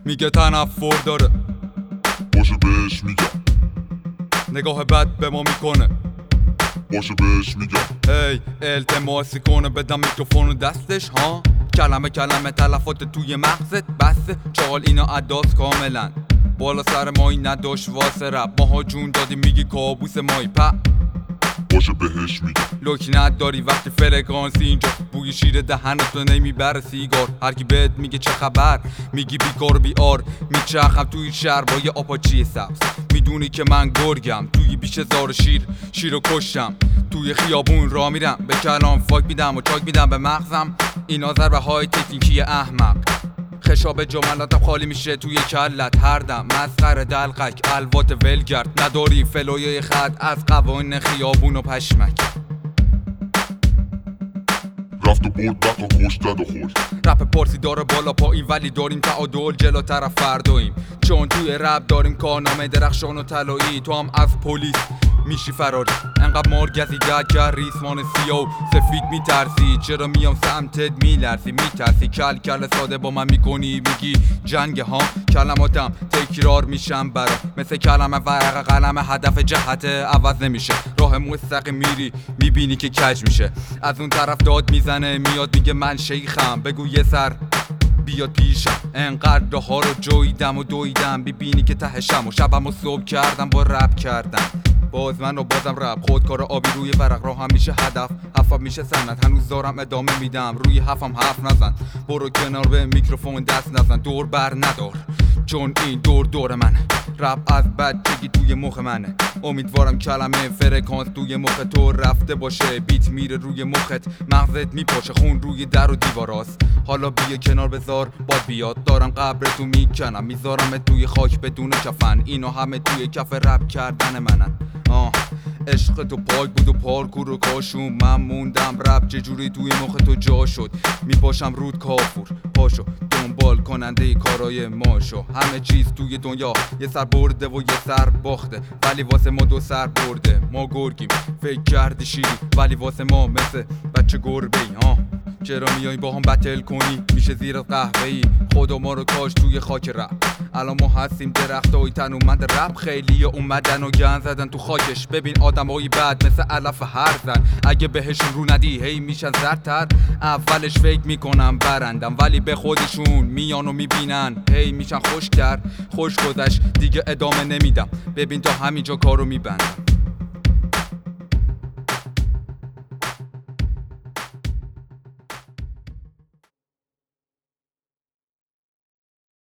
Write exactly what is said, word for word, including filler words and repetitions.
میگه تنفر داره، باشه بهش میگم. نگاه بد به ما میکنه، باشه بهش میگم. هی التماسی کنه بدم میکروفونو دستش ها. کلمه کلمه تلفات توی مغزت بسته، چال اینا عداس کاملا بالا سر مایی نداشت واسه رب. ماها جون دادی میگی کابوس مایی په. باشه بهش میگم. لوکی نداری وقتی فرکانسی اینجا، بوی شیر دهنتو نمیبره سیگار. هرکی بهت میگه چه خبر میگی بیکار بیار. میچرخم توی شهر با یه آپاچی سبز، میدونی که من گرگم توی بیش هزار شیر. شیرو کشتم توی خیابون را میرم، به کلام فاک میدم و چاک میدم به مغزم. اینا ضربه های تکنیکی احمق، خشاب جملاتم خالی میشه توی کلت هر دم. مسخره دلقک الوات ولگرد، نداری فلویای خط از قوانین خیابون و پشمک. رفت و برد بقا کشت زد و خورد. رپ پارسی داره بالا پایین ولی داریم تعادل جلو طرف فرداییم، چون توی رپ داریم کارنامه درخشان و طلایی. تو هم از پلیس میشی فراری، انقدر مار گزیده که ریسمان سیاه و سفید میترسی. چرا میام سمتت میلرزی میترسی، کل کل ساده با من میکنی میگی جنگ ها. کلماتم تکرار میشم برا، مثل کلمه ورق قلم هدف جهت عوض نمیشه. راه مستقیم میری میبینی که کج میشه، از اون طرف داد میزنه میاد میگه من شیخم. بگو یه سر بیاد پیشم، انقدر راه ها رو جویدم و دویدم ببینی که تهشم و شبم و صبح کردم با رپ کردم. باز من و بازم رپ خودکار آبی روی ورق، راه هم میشه هدف هفم میشه سند. هنوز دارم ادامه میدم روی هفم حرف نزن، برو کنار به میکروفون دست نزن. دور بر ندار چون این دور دور منه، رپ از بچگی توی مخ منه. امیدوارم کلمه فرکانس توی مخ تو رفته باشه، بیت میره روی مخت مغزت میپاشه، خون روی در و دیواراست. حالا بیا کنار بذار باد بیاد، دارم قبرتو میکنم میذارم توی خاک بدون کفن. اینا همه توی کف رپ کردن منن. آه عشق تو پاک بود و پارکور و کاشون، من موندم رپ چجوری توی مخ تو جا شد. میپاشم رود کافور پاشو دنبال کننده کارای ما شو. همه چیز توی دنیا یه سر برده و یه سر باخته، ولی واسه ما دو سر برده. ما گرگیم فکر کردی شیری، ولی واسه ما مثل بچه گربه ای. آه چرا میای با هم بتل کنی میشه زیر قهوه‌ای. خدا ما رو کاش توی خاک رپ، الان ما هستیم درختای تنومند رپ. خیلی اومدن و گن زدن تو خاکش، ببین آدمایی بد مثل علف هر زن. اگه بهشون رو ندی هی میشن زرتر. اولش فکر میکنم برندم ولی به خودشون میان و میبینن هی میشن خوشتر. خوش گذشت دیگه ادامه نمیدم، ببین تا همینجا کارو میبندم.